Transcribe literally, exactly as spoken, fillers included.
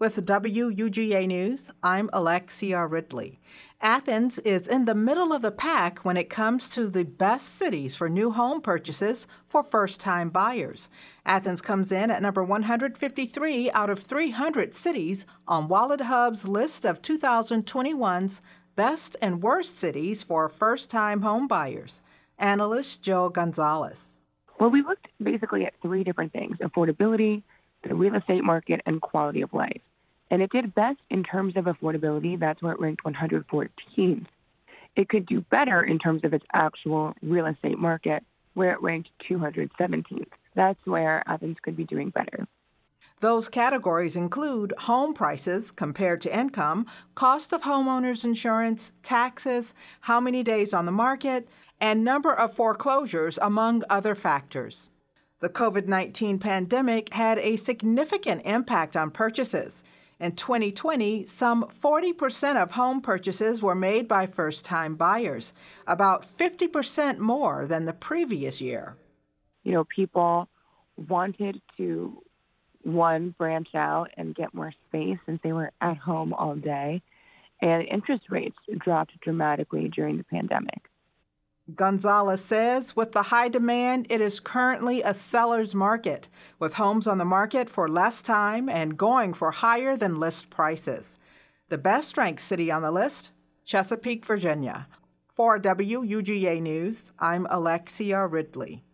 With W U G A News, I'm Alexia Ridley. Athens is in the middle of the pack when it comes to the best cities for new home purchases for first-time buyers. Athens comes in at number one hundred fifty-three out of three hundred cities on WalletHub's list of two thousand twenty-one's best and worst cities for first-time home buyers. Analyst Jill Gonzalez. Well, we looked basically at three different things: affordability, the real estate market, and quality of life. And it did best in terms of affordability. That's where it ranked one hundred fourteenth. It could do better in terms of its actual real estate market, where it ranked two hundred seventeenth. That's where Athens could be doing better. Those categories include home prices compared to income, cost of homeowners insurance, taxes, how many days on the market, and number of foreclosures, among other factors. The COVID nineteen pandemic had a significant impact on purchases. In twenty twenty, some forty percent of home purchases were made by first-time buyers, about fifty percent more than the previous year. You know, people wanted to, one, branch out and get more space since they were at home all day, and interest rates dropped dramatically during the pandemic. Gonzalez says with the high demand, it is currently a seller's market, with homes on the market for less time and going for higher than list prices. The best ranked city on the list, Chesapeake, Virginia. For W U G A News, I'm Alexia Ridley.